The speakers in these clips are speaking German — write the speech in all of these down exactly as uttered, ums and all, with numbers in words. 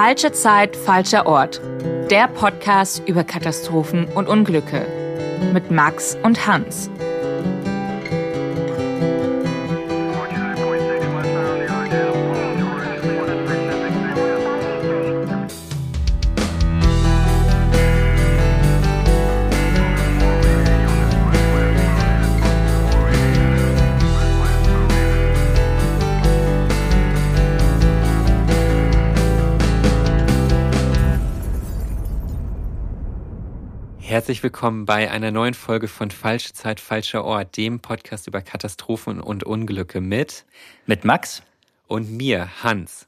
Falsche Zeit, falscher Ort. Der Podcast über Katastrophen und Unglücke. Mit Max und Hans. Herzlich willkommen bei einer neuen Folge von Falsche Zeit, falscher Ort, dem Podcast über Katastrophen und Unglücke mit mit Max und mir, Hans.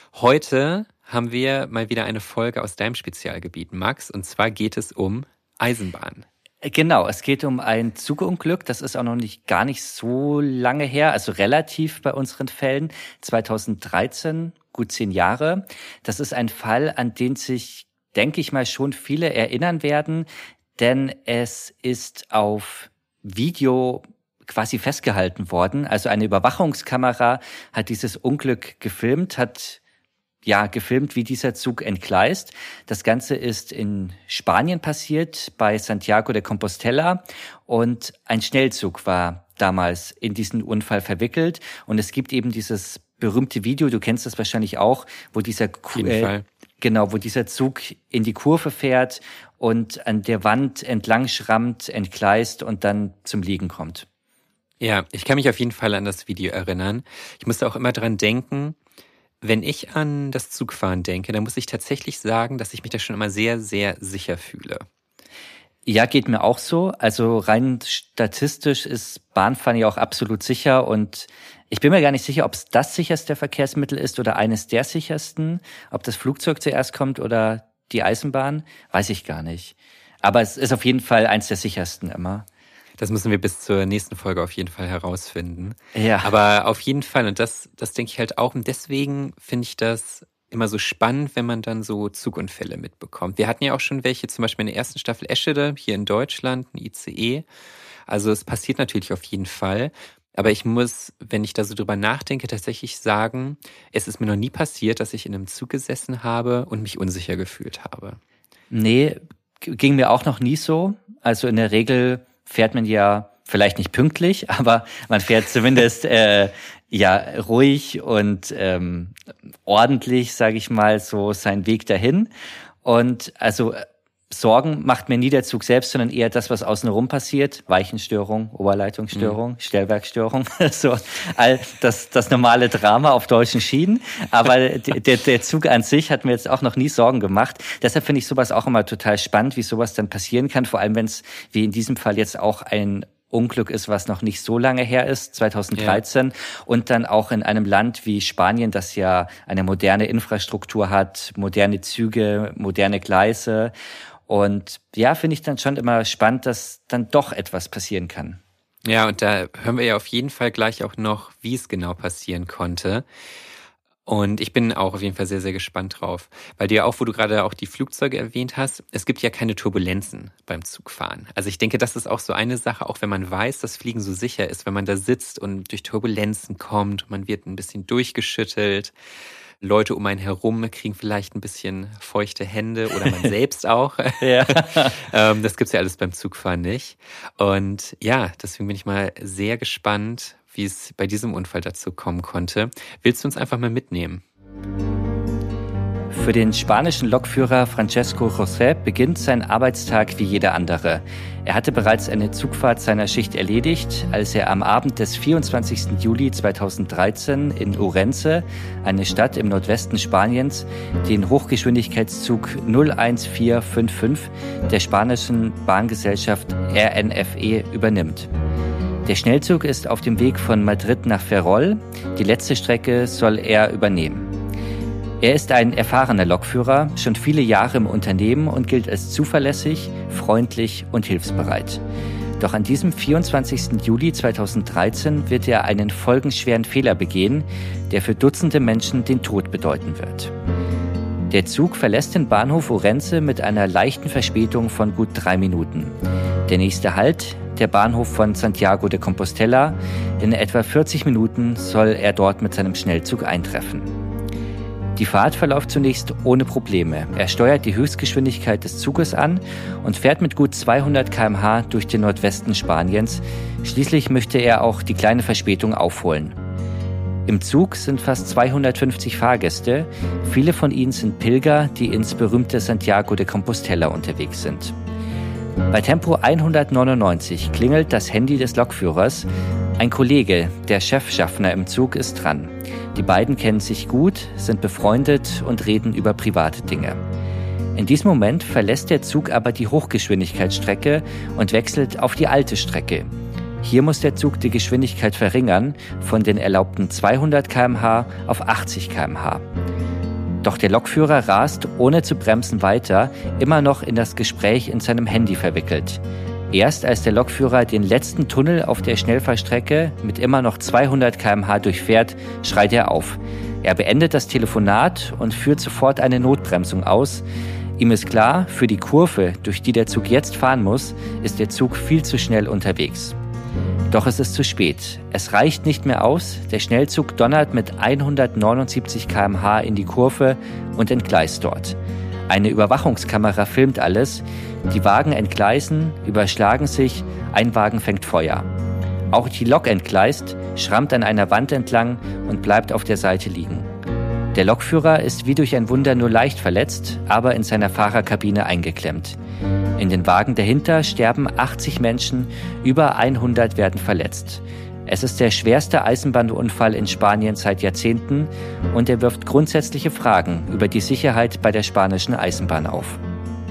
Heute haben wir mal wieder eine Folge aus deinem Spezialgebiet, Max, und zwar geht es um Eisenbahn. Genau, es geht um ein Zugunglück, das ist auch noch nicht gar nicht so lange her, also relativ bei unseren Fällen, zweitausenddreizehn, gut zehn Jahre. Das ist ein Fall, an den sich, denke ich mal, schon viele erinnern werden, denn es ist auf Video quasi festgehalten worden. Also eine Überwachungskamera hat dieses Unglück gefilmt, hat ja gefilmt, wie dieser Zug entgleist. Das Ganze ist in Spanien passiert, bei Santiago de Compostela, und ein Schnellzug war damals in diesen Unfall verwickelt. Und es gibt eben dieses berühmte Video, du kennst das wahrscheinlich auch, wo dieser Auf jeden äh, Fall. Genau, wo dieser Zug in die Kurve fährt und an der Wand entlang schrammt, entgleist und dann zum Liegen kommt. Ja, ich kann mich auf jeden Fall an das Video erinnern. Ich musste auch immer dran denken, wenn ich an das Zugfahren denke, dann muss ich tatsächlich sagen, dass ich mich da schon immer sehr, sehr sicher fühle. Ja, geht mir auch so. Also rein statistisch ist Bahnfahren ja auch absolut sicher, und ich bin mir gar nicht sicher, ob es das sicherste Verkehrsmittel ist oder eines der sichersten. Ob das Flugzeug zuerst kommt oder die Eisenbahn, weiß ich gar nicht. Aber es ist auf jeden Fall eins der sichersten immer. Das müssen wir bis zur nächsten Folge auf jeden Fall herausfinden. Ja. Aber auf jeden Fall, und das, das denke ich halt auch, und deswegen finde ich das immer so spannend, wenn man dann so Zugunfälle mitbekommt. Wir hatten ja auch schon welche, zum Beispiel in der ersten Staffel Eschede hier in Deutschland, ein I C E. Also es passiert natürlich auf jeden Fall. Aber ich muss, wenn ich da so drüber nachdenke, tatsächlich sagen, es ist mir noch nie passiert, dass ich in einem Zug gesessen habe und mich unsicher gefühlt habe. Nee, ging mir auch noch nie so. Also in der Regel fährt man ja vielleicht nicht pünktlich, aber man fährt zumindest äh, ja ruhig und ähm, ordentlich, sage ich mal, so seinen Weg dahin. Und also Sorgen macht mir nie der Zug selbst, sondern eher das, was außenrum passiert. Weichenstörung, Oberleitungsstörung, mhm. Stellwerkstörung, so all das, das normale Drama auf deutschen Schienen. Aber der, der Zug an sich hat mir jetzt auch noch nie Sorgen gemacht. Deshalb finde ich sowas auch immer total spannend, wie sowas dann passieren kann. Vor allem, wenn es, wie in diesem Fall jetzt auch ein Unglück ist, was noch nicht so lange her ist, zweitausenddreizehn, ja. Und dann auch in einem Land wie Spanien, das ja eine moderne Infrastruktur hat, moderne Züge, moderne Gleise. Und ja, finde ich dann schon immer spannend, dass dann doch etwas passieren kann. Ja, und da hören wir ja auf jeden Fall gleich auch noch, wie es genau passieren konnte. Und ich bin auch auf jeden Fall sehr, sehr gespannt drauf. Weil du ja auch, wo du gerade auch die Flugzeuge erwähnt hast, es gibt ja keine Turbulenzen beim Zugfahren. Also ich denke, das ist auch so eine Sache, auch wenn man weiß, dass Fliegen so sicher ist, wenn man da sitzt und durch Turbulenzen kommt, man wird ein bisschen durchgeschüttelt. Leute um einen herum kriegen vielleicht ein bisschen feuchte Hände oder man selbst auch. Ja. ähm, das gibt's ja alles beim Zugfahren nicht. Und ja, deswegen bin ich mal sehr gespannt, wie es bei diesem Unfall dazu kommen konnte. Willst du uns einfach mal mitnehmen? Für den spanischen Lokführer Francesco José beginnt sein Arbeitstag wie jeder andere. Er hatte bereits eine Zugfahrt seiner Schicht erledigt, als er am Abend des vierundzwanzigsten Juli zweitausenddreizehn in Ourense, eine Stadt im Nordwesten Spaniens, den Hochgeschwindigkeitszug null eins vier fünf fünf der spanischen Bahngesellschaft R N F E übernimmt. Der Schnellzug ist auf dem Weg von Madrid nach Ferrol. Die letzte Strecke soll er übernehmen. Er ist ein erfahrener Lokführer, schon viele Jahre im Unternehmen und gilt als zuverlässig, freundlich und hilfsbereit. Doch an diesem vierundzwanzigsten Juli zweitausenddreizehn wird er einen folgenschweren Fehler begehen, der für Dutzende Menschen den Tod bedeuten wird. Der Zug verlässt den Bahnhof Ourense mit einer leichten Verspätung von gut drei Minuten. Der nächste Halt, der Bahnhof von Santiago de Compostela. In etwa vierzig Minuten soll er dort mit seinem Schnellzug eintreffen. Die Fahrt verläuft zunächst ohne Probleme. Er steuert die Höchstgeschwindigkeit des Zuges an und fährt mit gut zweihundert Kilometer pro Stunde durch den Nordwesten Spaniens. Schließlich möchte er auch die kleine Verspätung aufholen. Im Zug sind fast zweihundertfünfzig Fahrgäste. Viele von ihnen sind Pilger, die ins berühmte Santiago de Compostela unterwegs sind. Bei Tempo hundertneunundneunzig klingelt das Handy des Lokführers. Ein Kollege, der Chefschaffner im Zug, ist dran. Die beiden kennen sich gut, sind befreundet und reden über private Dinge. In diesem Moment verlässt der Zug aber die Hochgeschwindigkeitsstrecke und wechselt auf die alte Strecke. Hier muss der Zug die Geschwindigkeit verringern von den erlaubten zweihundert Kilometer pro Stunde auf achtzig Kilometer pro Stunde. Doch der Lokführer rast ohne zu bremsen weiter, immer noch in das Gespräch in seinem Handy verwickelt. Erst als der Lokführer den letzten Tunnel auf der Schnellfahrstrecke mit immer noch zweihundert Kilometer pro Stunde durchfährt, schreit er auf. Er beendet das Telefonat und führt sofort eine Notbremsung aus. Ihm ist klar, für die Kurve, durch die der Zug jetzt fahren muss, ist der Zug viel zu schnell unterwegs. Doch es ist zu spät. Es reicht nicht mehr aus. Der Schnellzug donnert mit hundertneunundsiebzig Kilometer pro Stunde in die Kurve und entgleist dort. Eine Überwachungskamera filmt alles. Die Wagen entgleisen, überschlagen sich, ein Wagen fängt Feuer. Auch die Lok entgleist, schrammt an einer Wand entlang und bleibt auf der Seite liegen. Der Lokführer ist wie durch ein Wunder nur leicht verletzt, aber in seiner Fahrerkabine eingeklemmt. In den Wagen dahinter sterben achtzig Menschen, über hundert werden verletzt. Es ist der schwerste Eisenbahnunfall in Spanien seit Jahrzehnten und er wirft grundsätzliche Fragen über die Sicherheit bei der spanischen Eisenbahn auf.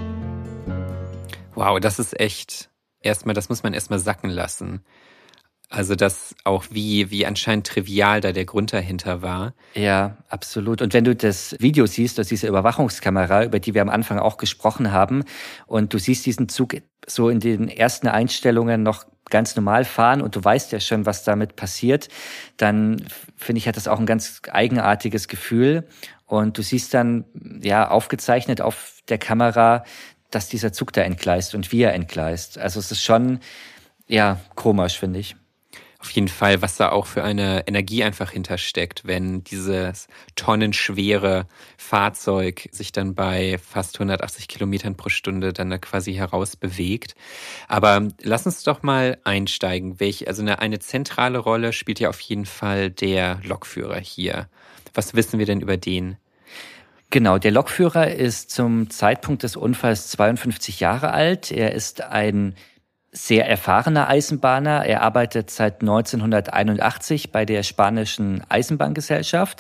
Wow, das ist echt, erstmal, das muss man erstmal sacken lassen. Also das auch wie, wie anscheinend trivial da der Grund dahinter war. Ja, absolut. Und wenn du das Video siehst, aus dieser Überwachungskamera, über die wir am Anfang auch gesprochen haben, und du siehst diesen Zug so in den ersten Einstellungen noch ganz normal fahren und du weißt ja schon, was damit passiert, dann finde ich, hat das auch ein ganz eigenartiges Gefühl. Und du siehst dann, ja, aufgezeichnet auf der Kamera, dass dieser Zug da entgleist und wie er entgleist. Also es ist schon, ja, komisch, finde ich. Auf jeden Fall, was da auch für eine Energie einfach hintersteckt, wenn dieses tonnenschwere Fahrzeug sich dann bei fast hundertachtzig Kilometern pro Stunde dann da quasi heraus bewegt. Aber lass uns doch mal einsteigen. Welche, also eine, eine zentrale Rolle spielt ja auf jeden Fall der Lokführer hier. Was wissen wir denn über den? Genau, der Lokführer ist zum Zeitpunkt des Unfalls zweiundfünfzig Jahre alt. Er ist ein sehr erfahrener Eisenbahner. Er arbeitet seit neunzehnhunderteinundachtzig bei der spanischen Eisenbahngesellschaft.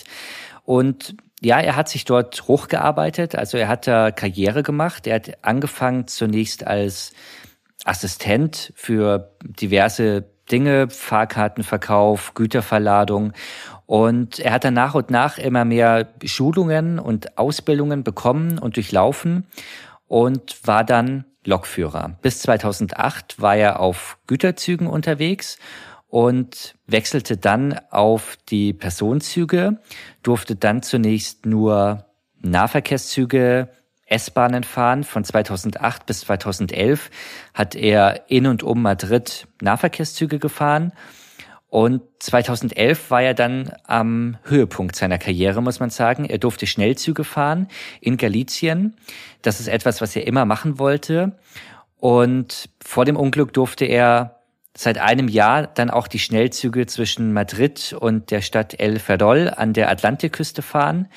Und ja, er hat sich dort hochgearbeitet. Also er hat da Karriere gemacht. Er hat angefangen zunächst als Assistent für diverse Dinge, Fahrkartenverkauf, Güterverladung. Und er hat dann nach und nach immer mehr Schulungen und Ausbildungen bekommen und durchlaufen und war dann Lokführer. Bis zweitausendacht war er auf Güterzügen unterwegs und wechselte dann auf die Personenzüge, durfte dann zunächst nur Nahverkehrszüge, S-Bahnen fahren. Von zweitausendacht bis zweitausendelf hat er in und um Madrid Nahverkehrszüge gefahren. Und zweitausendelf war er dann am Höhepunkt seiner Karriere, muss man sagen. Er durfte Schnellzüge fahren in Galicien. Das ist etwas, was er immer machen wollte. Und vor dem Unglück durfte er seit einem Jahr dann auch die Schnellzüge zwischen Madrid und der Stadt El Ferrol an der Atlantikküste fahren.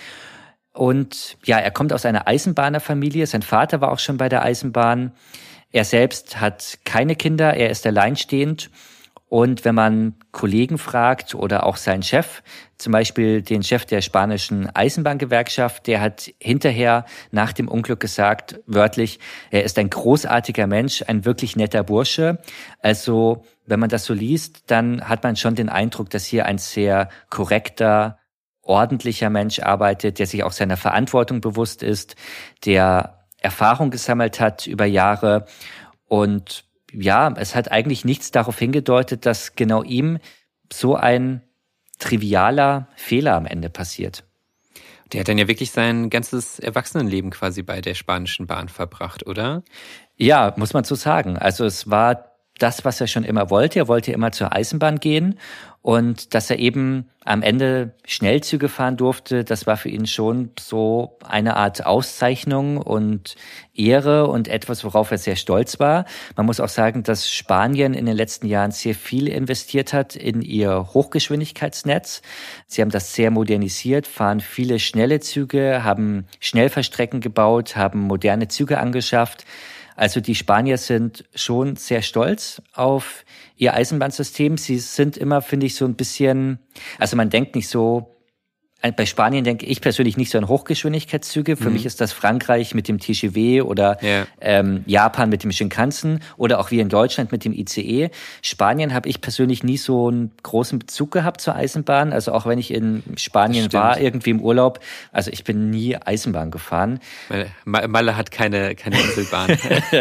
Und ja, er kommt aus einer Eisenbahnerfamilie. Sein Vater war auch schon bei der Eisenbahn. Er selbst hat keine Kinder. Er ist alleinstehend. Und wenn man Kollegen fragt oder auch seinen Chef, zum Beispiel den Chef der spanischen Eisenbahngewerkschaft, der hat hinterher nach dem Unglück gesagt, wörtlich, er ist ein großartiger Mensch, ein wirklich netter Bursche. Also wenn man das so liest, dann hat man schon den Eindruck, dass hier ein sehr korrekter, ordentlicher Mensch arbeitet, der sich auch seiner Verantwortung bewusst ist, der Erfahrung gesammelt hat über Jahre. Und ja, es hat eigentlich nichts darauf hingedeutet, dass genau ihm so ein trivialer Fehler am Ende passiert. Der hat dann ja wirklich sein ganzes Erwachsenenleben quasi bei der spanischen Bahn verbracht, oder? Ja, muss man so sagen. Also es war das, was er schon immer wollte. Er wollte immer zur Eisenbahn gehen und dass er eben am Ende Schnellzüge fahren durfte, das war für ihn schon so eine Art Auszeichnung und Ehre und etwas, worauf er sehr stolz war. Man muss auch sagen, dass Spanien in den letzten Jahren sehr viel investiert hat in ihr Hochgeschwindigkeitsnetz. Sie haben das sehr modernisiert, fahren viele schnelle Züge, haben Schnellfahrstrecken gebaut, haben moderne Züge angeschafft. Also die Spanier sind schon sehr stolz auf ihr Eisenbahnsystem. Sie sind immer, finde ich, so ein bisschen, also man denkt nicht so, bei Spanien denke ich persönlich nicht so an Hochgeschwindigkeitszüge. Für mhm. mich ist das Frankreich mit dem T G V oder ja. ähm, Japan mit dem Shinkansen oder auch wir in Deutschland mit dem I C E. Spanien habe ich persönlich nie so einen großen Bezug gehabt zur Eisenbahn. Also auch wenn ich in Spanien war, irgendwie im Urlaub, also ich bin nie Eisenbahn gefahren. Malle, Malle hat keine, keine Inselbahn.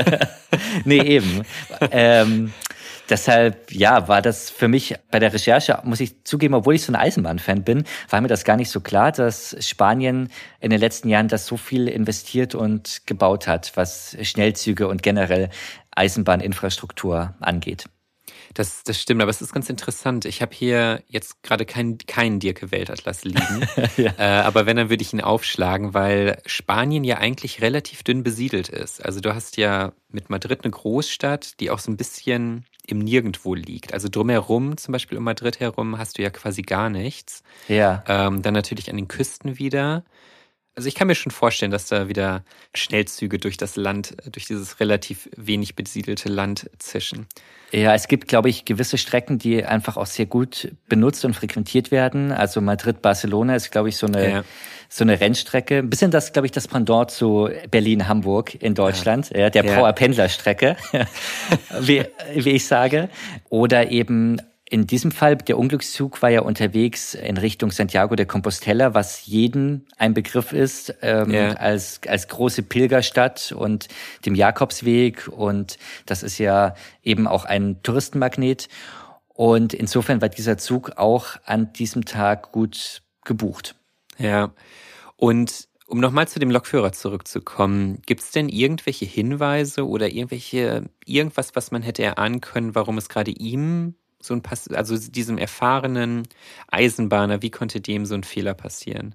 Nee, eben. ähm, Deshalb, ja, war das für mich bei der Recherche, muss ich zugeben, obwohl ich so ein Eisenbahnfan bin, war mir das gar nicht so klar, dass Spanien in den letzten Jahren das so viel investiert und gebaut hat, was Schnellzüge und generell Eisenbahninfrastruktur angeht. Das, das stimmt, aber es ist ganz interessant. Ich habe hier jetzt gerade keinen keinen Dirke-Weltatlas liegen, ja. äh, aber wenn, dann würde ich ihn aufschlagen, weil Spanien ja eigentlich relativ dünn besiedelt ist. Also du hast ja mit Madrid eine Großstadt, die auch so ein bisschen im Nirgendwo liegt. Also drumherum, zum Beispiel um Madrid herum, hast du ja quasi gar nichts. Ja. Ähm, dann natürlich an den Küsten wieder. Also ich kann mir schon vorstellen, dass da wieder Schnellzüge durch das Land, durch dieses relativ wenig besiedelte Land zischen. Ja, es gibt, glaube ich, gewisse Strecken, die einfach auch sehr gut benutzt und frequentiert werden. Also Madrid-Barcelona ist, glaube ich, so eine ja. so eine Rennstrecke. Ein bisschen das, glaube ich, das Pendant zu Berlin-Hamburg in Deutschland, ja, ja der ja. Power-Pendler-Strecke, wie, wie ich sage. Oder eben in diesem Fall, der Unglückszug war ja unterwegs in Richtung Santiago de Compostela, was jeden ein Begriff ist, ähm, yeah. als als große Pilgerstadt und dem Jakobsweg. Und das ist ja eben auch ein Touristenmagnet. Und insofern war dieser Zug auch an diesem Tag gut gebucht. Ja, und um nochmal zu dem Lokführer zurückzukommen, gibt es denn irgendwelche Hinweise oder irgendwelche irgendwas, was man hätte erahnen können, warum es gerade ihm so ein Pass, also diesem erfahrenen Eisenbahner, wie konnte dem so ein Fehler passieren?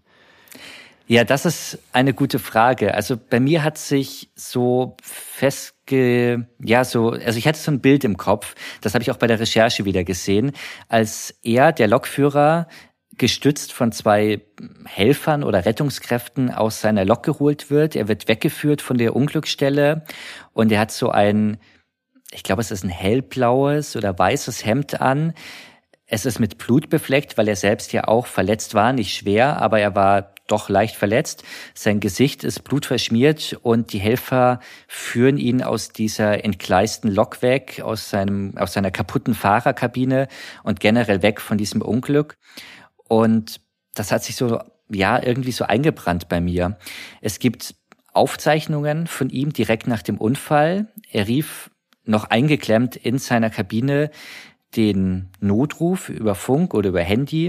Ja, das ist eine gute Frage. Also bei mir hat sich so festge, ja so, also ich hatte so ein Bild im Kopf, das habe ich auch bei der Recherche wieder gesehen, als er, der Lokführer, gestützt von zwei Helfern oder Rettungskräften aus seiner Lok geholt wird. Er wird weggeführt von der Unglücksstelle und er hat so ein, ich glaube, es ist ein hellblaues oder weißes Hemd an. Es ist mit Blut befleckt, weil er selbst ja auch verletzt war, nicht schwer, aber er war doch leicht verletzt. Sein Gesicht ist blutverschmiert und die Helfer führen ihn aus dieser entgleisten Lok weg, aus seinem, aus seiner kaputten Fahrerkabine und generell weg von diesem Unglück. Und das hat sich so, ja, irgendwie so eingebrannt bei mir. Es gibt Aufzeichnungen von ihm direkt nach dem Unfall. Er rief noch eingeklemmt in seiner Kabine den Notruf über Funk oder über Handy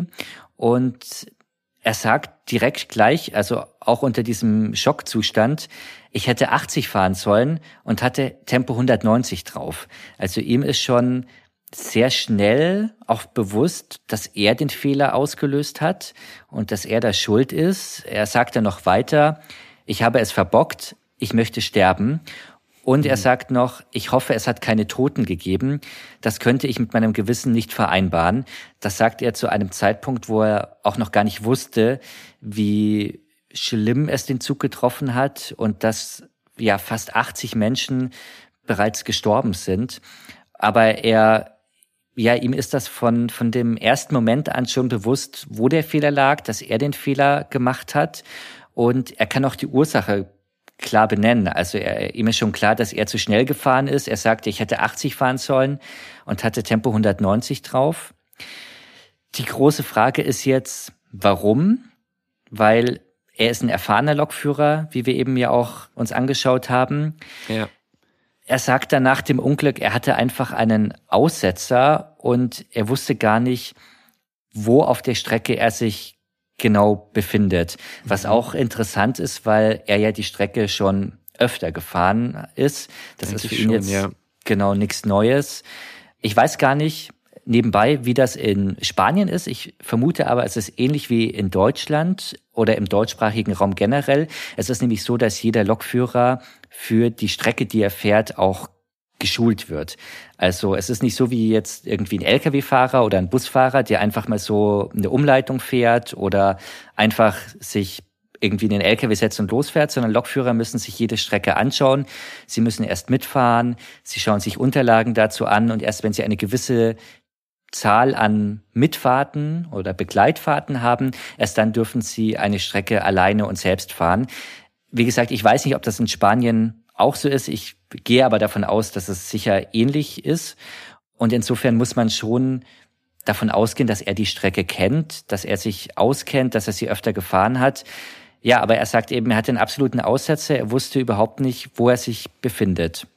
und er sagt direkt gleich, also auch unter diesem Schockzustand, ich hätte achtzig fahren sollen und hatte Tempo hundertneunzig drauf. Also ihm ist schon sehr schnell auch bewusst, dass er den Fehler ausgelöst hat und dass er da schuld ist. Er sagt dann noch weiter, ich habe es verbockt, ich möchte sterben. Und er sagt noch, ich hoffe, es hat keine Toten gegeben. Das könnte ich mit meinem Gewissen nicht vereinbaren. Das sagt er zu einem Zeitpunkt, wo er auch noch gar nicht wusste, wie schlimm es den Zug getroffen hat und dass ja fast achtzig Menschen bereits gestorben sind. Aber er, ja, ihm ist das von, von dem ersten Moment an schon bewusst, wo der Fehler lag, dass er den Fehler gemacht hat. Und er kann auch die Ursache klar benennen. Also er, ihm ist schon klar, dass er zu schnell gefahren ist. Er sagte, ich hätte achtzig fahren sollen und hatte Tempo hundertneunzig drauf. Die große Frage ist jetzt, warum? Weil er ist ein erfahrener Lokführer, wie wir eben ja auch uns angeschaut haben. Ja. Er sagt dann nach dem Unglück, er hatte einfach einen Aussetzer und er wusste gar nicht, wo auf der Strecke er sich genau befindet. Was auch interessant ist, weil er ja die Strecke schon öfter gefahren ist. Das Eigentlich ist für ihn schon, jetzt ja. genau nichts Neues. Ich weiß gar nicht nebenbei, wie das in Spanien ist. Ich vermute aber, es ist ähnlich wie in Deutschland oder im deutschsprachigen Raum generell. Es ist nämlich so, dass jeder Lokführer für die Strecke, die er fährt, auch geschult wird. Also es ist nicht so wie jetzt irgendwie ein L K W-Fahrer oder ein Busfahrer, der einfach mal so eine Umleitung fährt oder einfach sich irgendwie in den L K W setzt und losfährt, sondern Lokführer müssen sich jede Strecke anschauen. Sie müssen erst mitfahren, sie schauen sich Unterlagen dazu an und erst wenn sie eine gewisse Zahl an Mitfahrten oder Begleitfahrten haben, erst dann dürfen sie eine Strecke alleine und selbst fahren. Wie gesagt, ich weiß nicht, ob das in Spanien auch so ist. Ich gehe aber davon aus, dass es sicher ähnlich ist. Und insofern muss man schon davon ausgehen, dass er die Strecke kennt, dass er sich auskennt, dass er sie öfter gefahren hat. Ja, aber er sagt eben, er hat den absoluten Aussetzer. Er wusste überhaupt nicht, wo er sich befindet.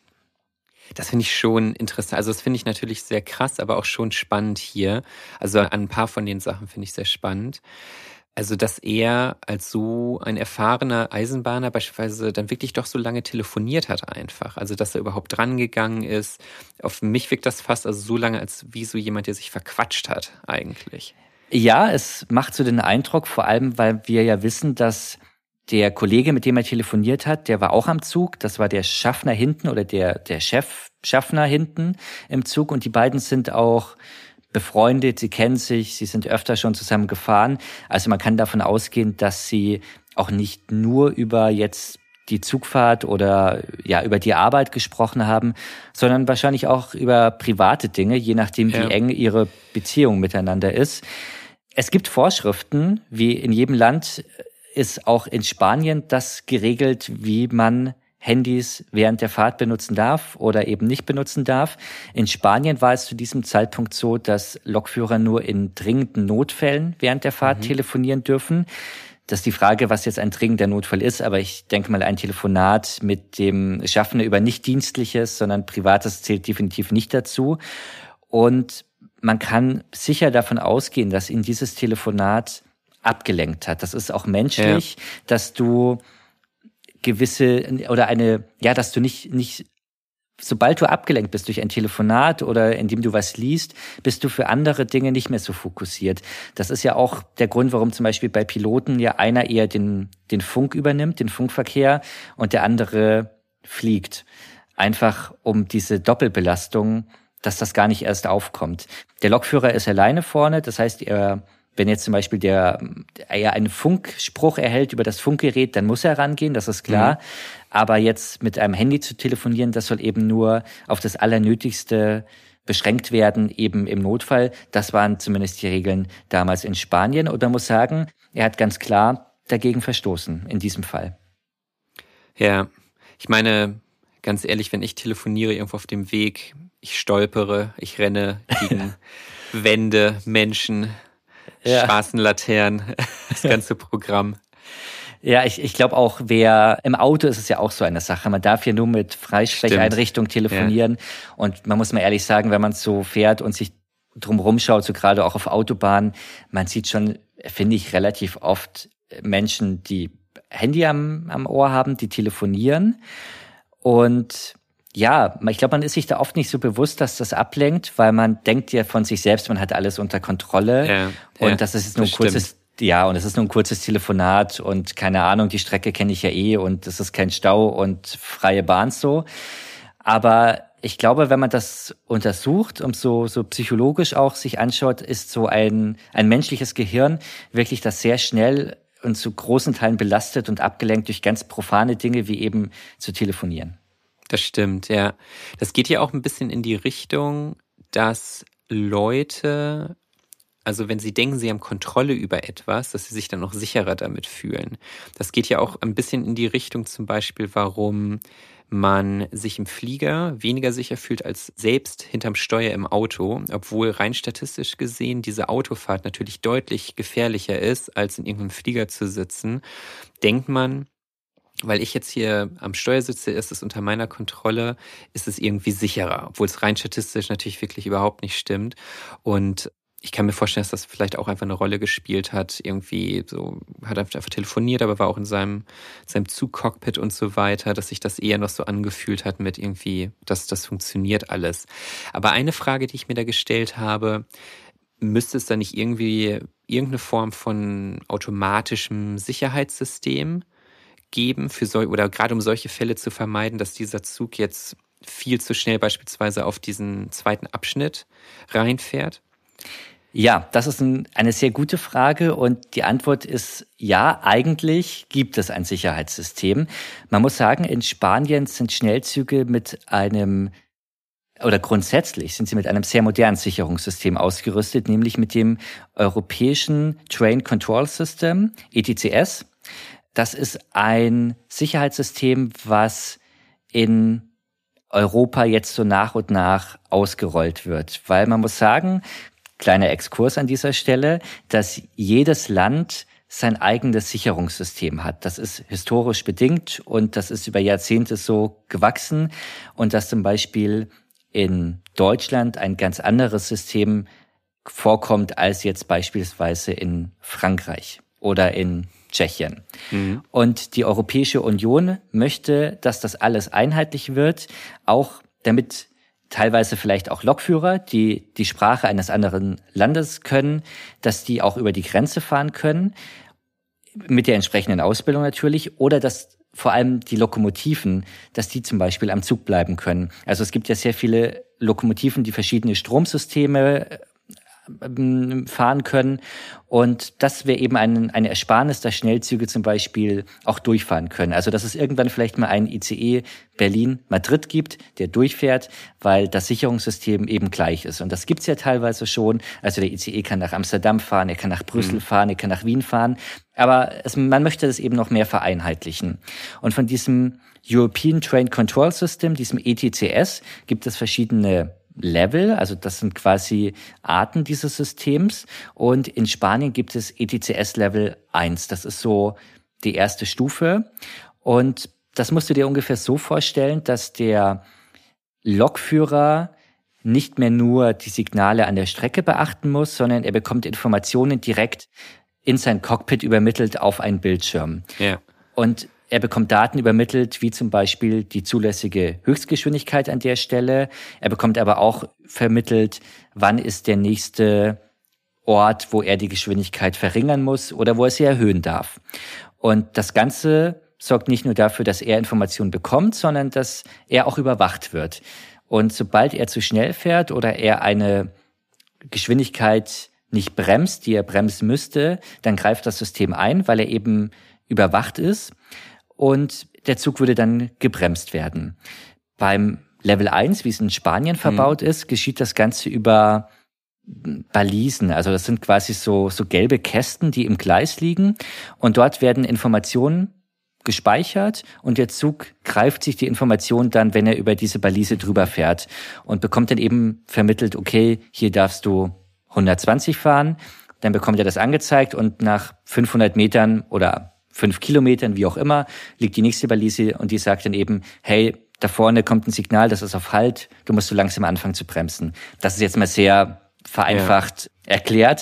Das finde ich schon interessant. Also das finde ich natürlich sehr krass, aber auch schon spannend hier. Also an ein paar von den Sachen finde ich sehr spannend. Also, dass er als so ein erfahrener Eisenbahner beispielsweise dann wirklich doch so lange telefoniert hat einfach. Also, dass er überhaupt drangegangen ist. Auf mich wirkt das fast also so lange, als wie so jemand, der sich verquatscht hat eigentlich. Ja, es macht so den Eindruck, vor allem, weil wir ja wissen, dass der Kollege, mit dem er telefoniert hat, der war auch am Zug. Das war der Schaffner hinten oder der, der Chef-Schaffner hinten im Zug. Und die beiden sind auch befreundet, sie kennen sich, sie sind öfter schon zusammen gefahren. Also man kann davon ausgehen, dass sie auch nicht nur über jetzt die Zugfahrt oder ja über die Arbeit gesprochen haben, sondern wahrscheinlich auch über private Dinge, je nachdem, wie ja. eng ihre Beziehung miteinander ist. Es gibt Vorschriften, wie in jedem Land ist auch in Spanien das geregelt, wie man Handys während der Fahrt benutzen darf oder eben nicht benutzen darf. In Spanien war es zu diesem Zeitpunkt so, dass Lokführer nur in dringenden Notfällen während der Fahrt mhm. telefonieren dürfen. Das ist die Frage, was jetzt ein dringender Notfall ist, aber ich denke mal, ein Telefonat mit dem Schaffner über nicht Dienstliches, sondern Privates zählt definitiv nicht dazu. Und man kann sicher davon ausgehen, dass ihn dieses Telefonat abgelenkt hat. Das ist auch menschlich, ja. dass du gewisse oder eine, ja, dass du nicht, nicht, sobald du abgelenkt bist durch ein Telefonat oder indem du was liest, bist du für andere Dinge nicht mehr so fokussiert. Das ist ja auch der Grund, warum zum Beispiel bei Piloten ja einer eher den, den Funk übernimmt, den Funkverkehr und der andere fliegt. Einfach um diese Doppelbelastung, dass das gar nicht erst aufkommt. Der Lokführer ist alleine vorne, das heißt, er Wenn jetzt zum Beispiel der, er einen Funkspruch erhält über das Funkgerät, dann muss er rangehen, das ist klar. Mhm. Aber jetzt mit einem Handy zu telefonieren, das soll eben nur auf das Allernötigste beschränkt werden, eben im Notfall. Das waren zumindest die Regeln damals in Spanien. Und man muss sagen, er hat ganz klar dagegen verstoßen in diesem Fall. Ja, ich meine, ganz ehrlich, wenn ich telefoniere irgendwo auf dem Weg, ich stolpere, ich renne gegen Wände, Menschen, ja. Straßenlaternen, das ganze Programm. Ja, ich, ich glaube auch, wer im Auto ist es ja auch so eine Sache. Man darf ja nur mit Freisprecheinrichtung telefonieren. Ja. Und man muss mal ehrlich sagen, wenn man so fährt und sich drumherum schaut, so gerade auch auf Autobahnen, man sieht schon, finde ich, relativ oft Menschen, die Handy am, am Ohr haben, die telefonieren. Und ja, ich glaube, man ist sich da oft nicht so bewusst, dass das ablenkt, weil man denkt ja von sich selbst, man hat alles unter Kontrolle. Ja, und ja, das ist jetzt nur ein kurzes, stimmt. ja, und es ist nur ein kurzes Telefonat und keine Ahnung, die Strecke kenne ich ja eh und es ist kein Stau und freie Bahn so. Aber ich glaube, wenn man das untersucht und so, so psychologisch auch sich anschaut, ist so ein, ein menschliches Gehirn wirklich das sehr schnell und zu großen Teilen belastet und abgelenkt durch ganz profane Dinge wie eben zu telefonieren. Das stimmt, ja. Das geht ja auch ein bisschen in die Richtung, dass Leute, also wenn sie denken, sie haben Kontrolle über etwas, dass sie sich dann auch sicherer damit fühlen. Das geht ja auch ein bisschen in die Richtung zum Beispiel, warum man sich im Flieger weniger sicher fühlt als selbst hinterm Steuer im Auto, obwohl rein statistisch gesehen diese Autofahrt natürlich deutlich gefährlicher ist, als in irgendeinem Flieger zu sitzen, denkt man, weil ich jetzt hier am Steuer sitze, ist es unter meiner Kontrolle, ist es irgendwie sicherer, obwohl es rein statistisch natürlich wirklich überhaupt nicht stimmt. Und ich kann mir vorstellen, dass das vielleicht auch einfach eine Rolle gespielt hat. Irgendwie so, hat einfach telefoniert, aber war auch in seinem, seinem Zugcockpit und so weiter, dass sich das eher noch so angefühlt hat mit irgendwie, dass das funktioniert alles. Aber eine Frage, die ich mir da gestellt habe, müsste es da nicht irgendwie irgendeine Form von automatischem Sicherheitssystem geben, für sol- oder gerade um solche Fälle zu vermeiden, dass dieser Zug jetzt viel zu schnell beispielsweise auf diesen zweiten Abschnitt reinfährt? Ja, das ist ein, eine sehr gute Frage und die Antwort ist ja, eigentlich gibt es ein Sicherheitssystem. Man muss sagen, in Spanien sind Schnellzüge mit einem, oder grundsätzlich sind sie mit einem sehr modernen Sicherungssystem ausgerüstet, nämlich mit dem Europäischen Train Control System, E T C S. Das ist ein Sicherheitssystem, was in Europa jetzt so nach und nach ausgerollt wird, weil man muss sagen, kleiner Exkurs an dieser Stelle, dass jedes Land sein eigenes Sicherungssystem hat. Das ist historisch bedingt und das ist über Jahrzehnte so gewachsen und dass zum Beispiel in Deutschland ein ganz anderes System vorkommt als jetzt beispielsweise in Frankreich oder in Tschechien. Mhm. Und die Europäische Union möchte, dass das alles einheitlich wird, auch damit teilweise vielleicht auch Lokführer, die die Sprache eines anderen Landes können, dass die auch über die Grenze fahren können, mit der entsprechenden Ausbildung natürlich, oder dass vor allem die Lokomotiven, dass die zum Beispiel am Zug bleiben können. Also es gibt ja sehr viele Lokomotiven, die verschiedene Stromsysteme fahren können. Und das wäre eben ein, eine Ersparnis, dass Schnellzüge zum Beispiel auch durchfahren können. Also dass es irgendwann vielleicht mal einen I C E Berlin-Madrid gibt, der durchfährt, weil das Sicherungssystem eben gleich ist. Und das gibt's ja teilweise schon. Also der I C E kann nach Amsterdam fahren, er kann nach Brüssel mhm. fahren, er kann nach Wien fahren. Aber es, man möchte das eben noch mehr vereinheitlichen. Und von diesem European Train Control System, diesem E T C S, gibt es verschiedene Level, also das sind quasi Arten dieses Systems. Und in Spanien gibt es E T C S Level eins. Das ist so die erste Stufe. Und das musst du dir ungefähr so vorstellen, dass der Lokführer nicht mehr nur die Signale an der Strecke beachten muss, sondern er bekommt Informationen direkt in sein Cockpit übermittelt auf einen Bildschirm. Ja. Und er bekommt Daten übermittelt, wie zum Beispiel die zulässige Höchstgeschwindigkeit an der Stelle. Er bekommt aber auch vermittelt, wann ist der nächste Ort, wo er die Geschwindigkeit verringern muss oder wo er sie erhöhen darf. Und das Ganze sorgt nicht nur dafür, dass er Informationen bekommt, sondern dass er auch überwacht wird. Und sobald er zu schnell fährt oder er eine Geschwindigkeit nicht bremst, die er bremsen müsste, dann greift das System ein, weil er eben überwacht ist. Und der Zug würde dann gebremst werden. Beim Level eins, wie es in Spanien verbaut mhm. ist, geschieht das Ganze über Balisen. Also das sind quasi so, so gelbe Kästen, die im Gleis liegen. Und dort werden Informationen gespeichert und der Zug greift sich die Information dann, wenn er über diese Balise drüber fährt und bekommt dann eben vermittelt, okay, hier darfst du hundertzwanzig fahren. Dann bekommt er das angezeigt und nach fünfhundert Metern oder fünf Kilometern, wie auch immer, liegt die nächste Balise und die sagt dann eben, hey, da vorne kommt ein Signal, das ist auf Halt, du musst so langsam anfangen zu bremsen. Das ist jetzt mal sehr vereinfacht ja. erklärt.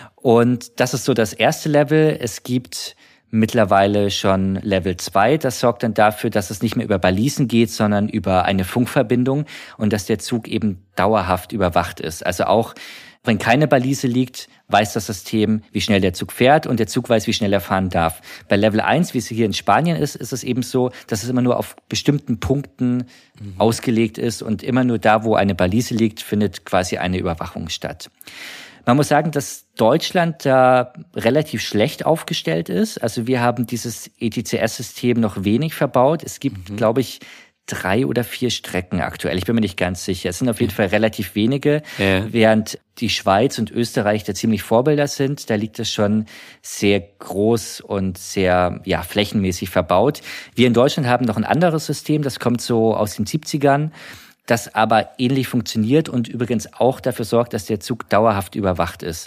Und das ist so das erste Level. Es gibt mittlerweile schon Level zwei. Das sorgt dann dafür, dass es nicht mehr über Balisen geht, sondern über eine Funkverbindung und dass der Zug eben dauerhaft überwacht ist. Also auch wenn keine Balise liegt, weiß das System, wie schnell der Zug fährt und der Zug weiß, wie schnell er fahren darf. Bei Level eins, wie es hier in Spanien ist, ist es eben so, dass es immer nur auf bestimmten Punkten mhm. ausgelegt ist und immer nur da, wo eine Balise liegt, findet quasi eine Überwachung statt. Man muss sagen, dass Deutschland da relativ schlecht aufgestellt ist. Also wir haben dieses E T C S-System noch wenig verbaut. Es gibt, mhm. glaube ich, drei oder vier Strecken aktuell. Ich bin mir nicht ganz sicher. Es sind auf jeden Fall relativ wenige, ja. während die Schweiz und Österreich da ziemlich Vorbilder sind. Da liegt es schon sehr groß und sehr ja flächenmäßig verbaut. Wir in Deutschland haben noch ein anderes System, das kommt so aus den siebzigern, das aber ähnlich funktioniert und übrigens auch dafür sorgt, dass der Zug dauerhaft überwacht ist.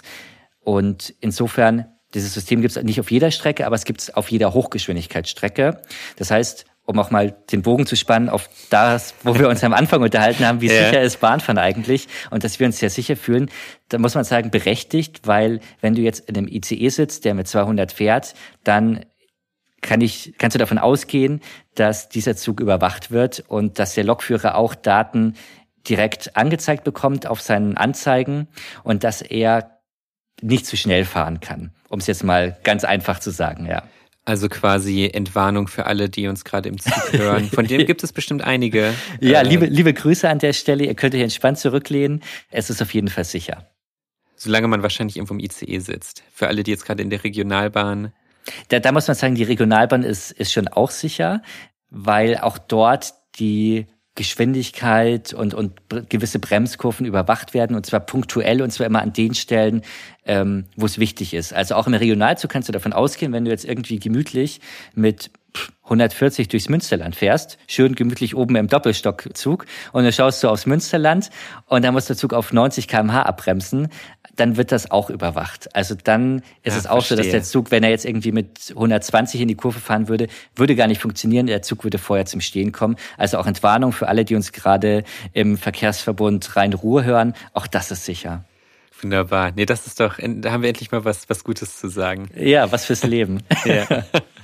Und insofern, dieses System gibt es nicht auf jeder Strecke, aber es gibt es auf jeder Hochgeschwindigkeitsstrecke. Das heißt, um auch mal den Bogen zu spannen auf das, wo wir uns am Anfang unterhalten haben, wie ja. sicher ist Bahnfahren eigentlich und dass wir uns sehr sicher fühlen, da muss man sagen, berechtigt, weil wenn du jetzt in einem I C E sitzt, der mit zweihundert fährt, dann kann ich, kannst du davon ausgehen, dass dieser Zug überwacht wird und dass der Lokführer auch Daten direkt angezeigt bekommt auf seinen Anzeigen und dass er nicht zu schnell fahren kann, um es jetzt mal ganz einfach zu sagen, ja. Also quasi Entwarnung für alle, die uns gerade im Zug hören. Von denen gibt es bestimmt einige. Ja, äh, liebe, liebe Grüße an der Stelle. Ihr könnt euch entspannt zurücklehnen. Es ist auf jeden Fall sicher. Solange man wahrscheinlich irgendwo im I C E sitzt. Für alle, die jetzt gerade in der Regionalbahn... Da, da muss man sagen, die Regionalbahn ist, ist schon auch sicher, weil auch dort die Geschwindigkeit und, und gewisse Bremskurven überwacht werden und zwar punktuell und zwar immer an den Stellen, ähm, wo es wichtig ist. Also auch im Regionalzug kannst du davon ausgehen, wenn du jetzt irgendwie gemütlich mit hundertvierzig durchs Münsterland fährst, schön gemütlich oben im Doppelstockzug und dann schaust du aufs Münsterland und dann muss der Zug auf neunzig Kilometer pro Stunde abbremsen, dann wird das auch überwacht. Also dann ist ja, es auch verstehe. So, dass der Zug, wenn er jetzt irgendwie mit hundertzwanzig in die Kurve fahren würde, würde gar nicht funktionieren. Der Zug würde vorher zum Stehen kommen. Also auch Entwarnung für alle, die uns gerade im Verkehrsverbund Rhein-Ruhr hören. Auch das ist sicher. Wunderbar. Nee, das ist doch, da haben wir endlich mal was, was Gutes zu sagen. Ja, was fürs Leben. Ja.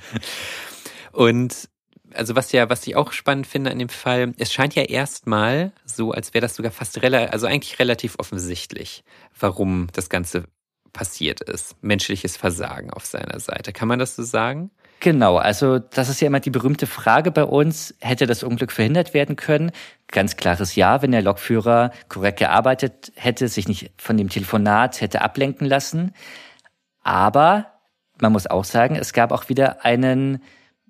Und also was ja, was ich auch spannend finde an dem Fall, es scheint ja erstmal so, als wäre das sogar fast relativ, also eigentlich relativ offensichtlich, warum das Ganze passiert ist. Menschliches Versagen auf seiner Seite. Kann man das so sagen? Genau, also das ist ja immer die berühmte Frage bei uns, hätte das Unglück verhindert werden können? Ganz klares Ja, wenn der Lokführer korrekt gearbeitet hätte, sich nicht von dem Telefonat hätte ablenken lassen. Aber man muss auch sagen, es gab auch wieder einen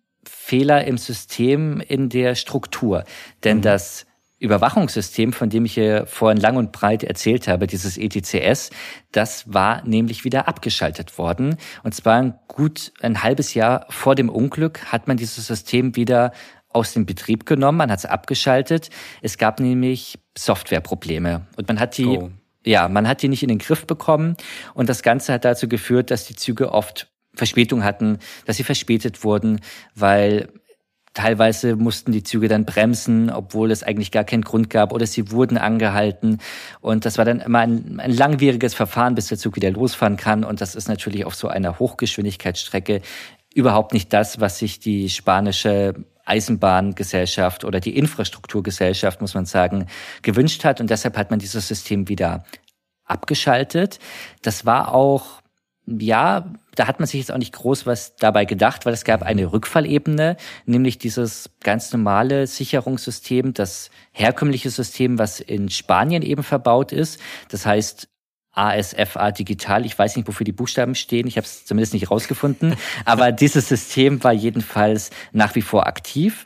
Fehler im System, in der Struktur. Denn mhm. das Überwachungssystem, von dem ich hier vorhin lang und breit erzählt habe, dieses E T C S, das war nämlich wieder abgeschaltet worden. Und zwar gut ein halbes Jahr vor dem Unglück hat man dieses System wieder aus dem Betrieb genommen, man hat es abgeschaltet. Es gab nämlich Softwareprobleme und man hat die, oh. ja, man hat die nicht in den Griff bekommen. Und das Ganze hat dazu geführt, dass die Züge oft Verspätung hatten, dass sie verspätet wurden, weil teilweise mussten die Züge dann bremsen, obwohl es eigentlich gar keinen Grund gab, oder sie wurden angehalten. Und das war dann immer ein, ein langwieriges Verfahren, bis der Zug wieder losfahren kann. Und das ist natürlich auf so einer Hochgeschwindigkeitsstrecke überhaupt nicht das, was sich die spanische Eisenbahngesellschaft oder die Infrastrukturgesellschaft, muss man sagen, gewünscht hat. Und deshalb hat man dieses System wieder abgeschaltet. Das war auch, ja, da hat man sich jetzt auch nicht groß was dabei gedacht, weil es gab eine Rückfallebene, nämlich dieses ganz normale Sicherungssystem, das herkömmliche System, was in Spanien eben verbaut ist. Das heißt A S F A Digital. Ich weiß nicht, wofür die Buchstaben stehen. Ich habe es zumindest nicht rausgefunden. Aber dieses System war jedenfalls nach wie vor aktiv.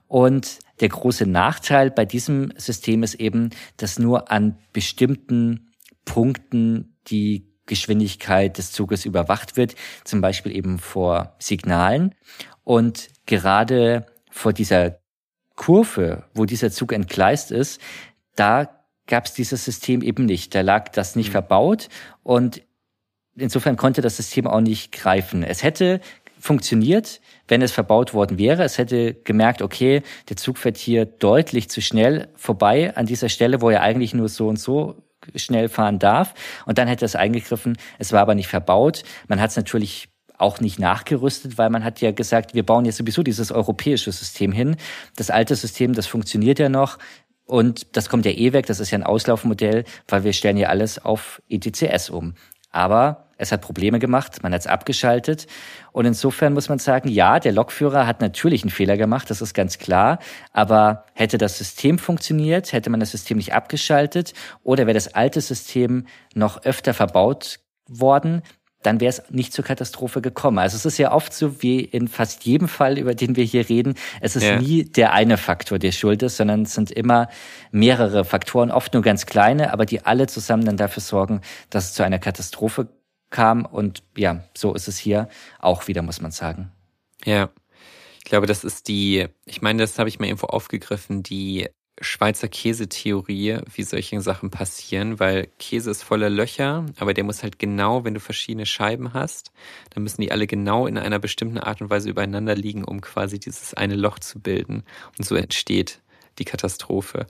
Und der große Nachteil bei diesem System ist eben, dass nur an bestimmten Punkten die Geschwindigkeit des Zuges überwacht wird, zum Beispiel eben vor Signalen. Und gerade vor dieser Kurve, wo dieser Zug entgleist ist, da gab es dieses System eben nicht. Da lag das nicht mhm. verbaut und insofern konnte das System auch nicht greifen. Es hätte funktioniert, wenn es verbaut worden wäre. Es hätte gemerkt, okay, der Zug fährt hier deutlich zu schnell vorbei an dieser Stelle, wo er eigentlich nur so und so schnell fahren darf. Und dann hätte es eingegriffen. Es war aber nicht verbaut. Man hat es natürlich auch nicht nachgerüstet, weil man hat ja gesagt, wir bauen jetzt sowieso dieses europäische System hin. Das alte System, das funktioniert ja noch. Und das kommt ja eh weg. Das ist ja ein Auslaufmodell, weil wir stellen ja alles auf E T C S um. Aber es hat Probleme gemacht, man hat es abgeschaltet. Und insofern muss man sagen, ja, der Lokführer hat natürlich einen Fehler gemacht, das ist ganz klar. Aber hätte das System funktioniert, hätte man das System nicht abgeschaltet oder wäre das alte System noch öfter verbaut worden, dann wäre es nicht zur Katastrophe gekommen. Also es ist ja oft so, wie in fast jedem Fall, über den wir hier reden, es ist ja. nie der eine Faktor, der schuld ist, sondern es sind immer mehrere Faktoren, oft nur ganz kleine, aber die alle zusammen dann dafür sorgen, dass es zu einer Katastrophe kam. Und ja, so ist es hier auch wieder, muss man sagen. Ja, ich glaube, das ist die, ich meine, das habe ich mal irgendwo aufgegriffen, die Schweizer Käsetheorie, wie solche Sachen passieren, weil Käse ist voller Löcher, aber der muss halt genau, wenn du verschiedene Scheiben hast, dann müssen die alle genau in einer bestimmten Art und Weise übereinander liegen, um quasi dieses eine Loch zu bilden. Und so entsteht die Katastrophe.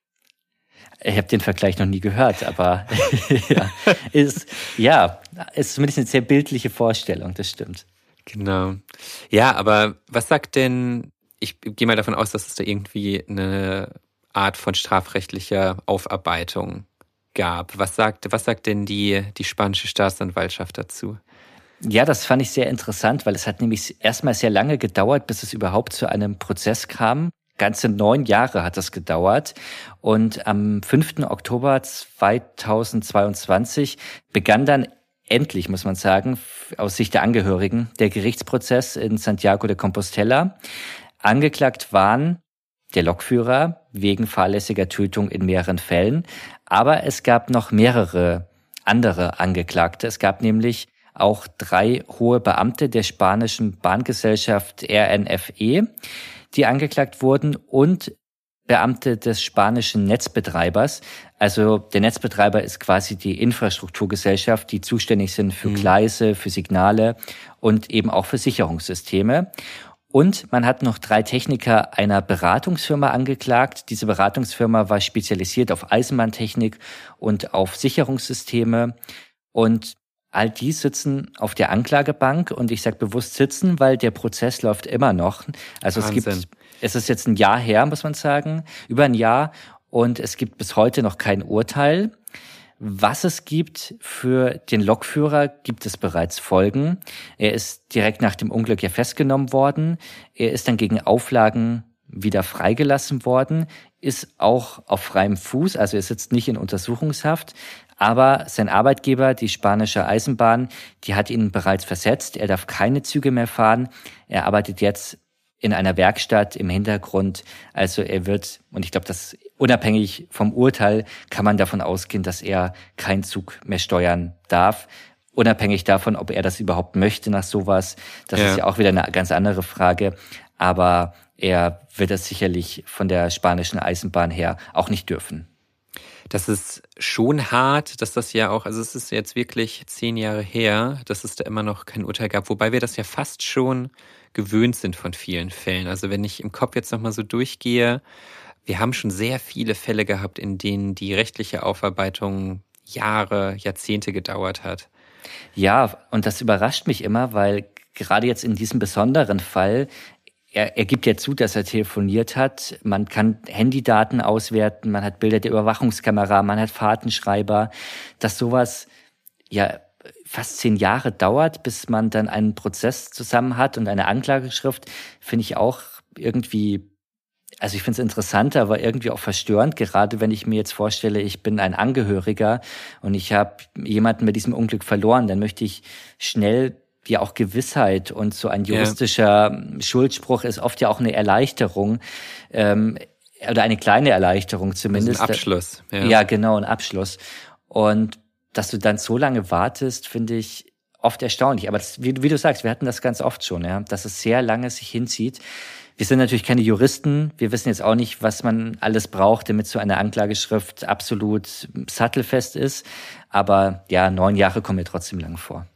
Ich habe den Vergleich noch nie gehört, aber ja, ist, ja, ist zumindest eine sehr bildliche Vorstellung, das stimmt. Genau. Ja, aber was sagt denn, ich gehe mal davon aus, dass es da irgendwie eine Art von strafrechtlicher Aufarbeitung gab. Was sagt, was sagt denn die, die spanische Staatsanwaltschaft dazu? Ja, das fand ich sehr interessant, weil es hat nämlich erstmal sehr lange gedauert, bis es überhaupt zu einem Prozess kam. Ganze neun Jahre hat das gedauert. Und am fünften Oktober zweitausendzweiundzwanzig begann dann endlich, muss man sagen, aus Sicht der Angehörigen, der Gerichtsprozess in Santiago de Compostela. Angeklagt waren der Lokführer wegen fahrlässiger Tötung in mehreren Fällen. Aber es gab noch mehrere andere Angeklagte. Es gab nämlich auch drei hohe Beamte der spanischen Bahngesellschaft R N F E, die angeklagt wurden, und Beamte des spanischen Netzbetreibers. Also der Netzbetreiber ist quasi die Infrastrukturgesellschaft, die zuständig sind für mhm. Gleise, für Signale und eben auch für Sicherungssysteme. Und man hat noch drei Techniker einer Beratungsfirma angeklagt. Diese Beratungsfirma war spezialisiert auf Eisenbahntechnik und auf Sicherungssysteme. Und all die sitzen auf der Anklagebank, und ich sage bewusst sitzen, weil der Prozess läuft immer noch. Also Wahnsinn. es gibt, es ist jetzt ein Jahr her, muss man sagen, über ein Jahr, und es gibt bis heute noch kein Urteil. Was es gibt für den Lokführer, gibt es bereits Folgen. Er ist direkt nach dem Unglück ja festgenommen worden. Er ist dann gegen Auflagen wieder freigelassen worden, ist auch auf freiem Fuß, also er sitzt nicht in Untersuchungshaft. Aber sein Arbeitgeber, die spanische Eisenbahn, die hat ihn bereits versetzt. Er darf keine Züge mehr fahren. Er arbeitet jetzt in einer Werkstatt im Hintergrund. Also er wird, und ich glaube, das unabhängig vom Urteil kann man davon ausgehen, dass er keinen Zug mehr steuern darf. Unabhängig davon, ob er das überhaupt möchte nach sowas. Das ja. ist ja auch wieder eine ganz andere Frage. Aber er wird es sicherlich von der spanischen Eisenbahn her auch nicht dürfen. Das ist schon hart, dass das ja auch, also es ist jetzt wirklich zehn Jahre her, dass es da immer noch kein Urteil gab, wobei wir das ja fast schon gewöhnt sind von vielen Fällen. Also wenn ich im Kopf jetzt nochmal so durchgehe, wir haben schon sehr viele Fälle gehabt, in denen die rechtliche Aufarbeitung Jahre, Jahrzehnte gedauert hat. Ja, und das überrascht mich immer, weil gerade jetzt in diesem besonderen Fall, Er, er gibt ja zu, dass er telefoniert hat. Man kann Handydaten auswerten, man hat Bilder der Überwachungskamera, man hat Fahrtenschreiber. Dass sowas ja fast zehn Jahre dauert, bis man dann einen Prozess zusammen hat und eine Anklageschrift, finde ich auch irgendwie, also ich finde es interessant, aber irgendwie auch verstörend, gerade wenn ich mir jetzt vorstelle, ich bin ein Angehöriger und ich habe jemanden mit diesem Unglück verloren, dann möchte ich schnell ja auch Gewissheit, und so ein juristischer ja. Schuldspruch ist oft ja auch eine Erleichterung, ähm, oder eine kleine Erleichterung zumindest. Also ein Abschluss. Ja. ja, genau, ein Abschluss. Und dass du dann so lange wartest, finde ich oft erstaunlich. Aber das, wie, wie du sagst, wir hatten das ganz oft schon, ja, dass es sehr lange sich hinzieht. Wir sind natürlich keine Juristen. Wir wissen jetzt auch nicht, was man alles braucht, damit so eine Anklageschrift absolut sattelfest ist. Aber ja, neun Jahre kommen mir trotzdem lang vor.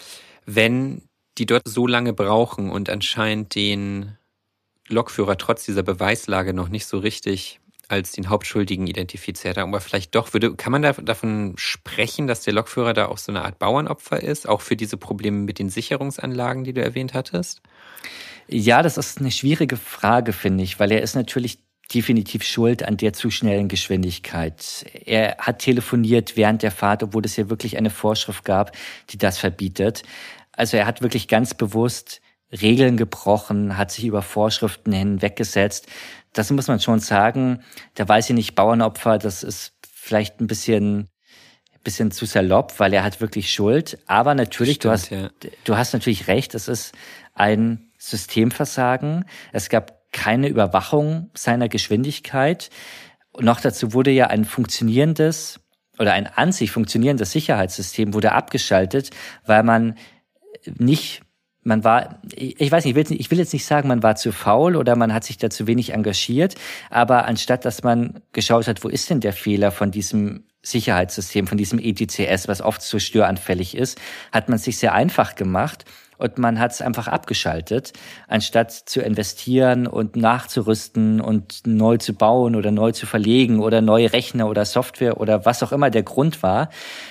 Wenn die dort so lange brauchen und anscheinend den Lokführer trotz dieser Beweislage noch nicht so richtig als den Hauptschuldigen identifiziert haben, aber vielleicht doch, würde, kann man da, davon sprechen, dass der Lokführer da auch so eine Art Bauernopfer ist, auch für diese Probleme mit den Sicherungsanlagen, die du erwähnt hattest? Ja, das ist eine schwierige Frage, finde ich, weil er ist natürlich definitiv schuld an der zu schnellen Geschwindigkeit. Er hat telefoniert während der Fahrt, obwohl es ja wirklich eine Vorschrift gab, die das verbietet. Also er hat wirklich ganz bewusst Regeln gebrochen, hat sich über Vorschriften hinweggesetzt. Das muss man schon sagen. Da weiß ich nicht, Bauernopfer, das ist vielleicht ein bisschen, ein bisschen zu salopp, weil er hat wirklich Schuld. Aber natürlich, Stimmt, du hast, ja. du hast natürlich recht, es ist ein Systemversagen. Es gab keine Überwachung seiner Geschwindigkeit. Und noch dazu wurde ja ein funktionierendes oder ein an sich funktionierendes Sicherheitssystem wurde abgeschaltet, weil man nicht man war, ich weiß nicht, ich will, ich will jetzt nicht sagen, man war zu faul oder man hat sich da zu wenig engagiert, aber anstatt, dass man geschaut hat, wo ist denn der Fehler von diesem Sicherheitssystem, von diesem E T C S, was oft so störanfällig ist, hat man sich sehr einfach gemacht und man hat es einfach abgeschaltet, anstatt zu investieren und nachzurüsten und neu zu bauen oder neu zu verlegen oder neue Rechner oder Software oder was auch immer der Grund war.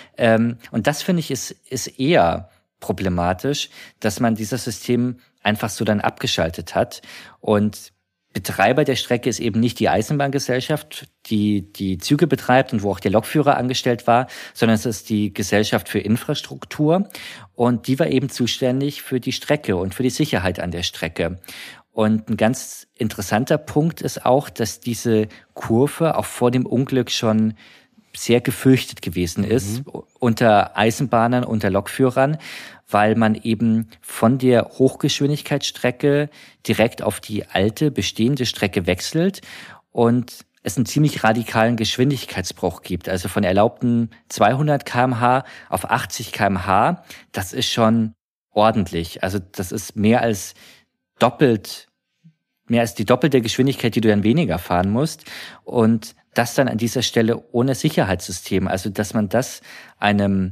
Und das, finde ich, ist, ist eher problematisch, dass man dieses System einfach so dann abgeschaltet hat. Und Betreiber der Strecke ist eben nicht die Eisenbahngesellschaft, die die Züge betreibt und wo auch der Lokführer angestellt war, sondern es ist die Gesellschaft für Infrastruktur und die war eben zuständig für die Strecke und für die Sicherheit an der Strecke. Und ein ganz interessanter Punkt ist auch, dass diese Kurve auch vor dem Unglück schon sehr gefürchtet gewesen ist, mhm. unter Eisenbahnern, unter Lokführern, weil man eben von der Hochgeschwindigkeitsstrecke direkt auf die alte, bestehende Strecke wechselt und es einen ziemlich radikalen Geschwindigkeitsbruch gibt. Also von erlaubten zweihundert Kilometer pro Stunde auf achtzig Kilometer pro Stunde, das ist schon ordentlich. Also das ist mehr als doppelt, mehr als die doppelte Geschwindigkeit, die du dann weniger fahren musst. Und das dann an dieser Stelle ohne Sicherheitssystem. Also dass man das einem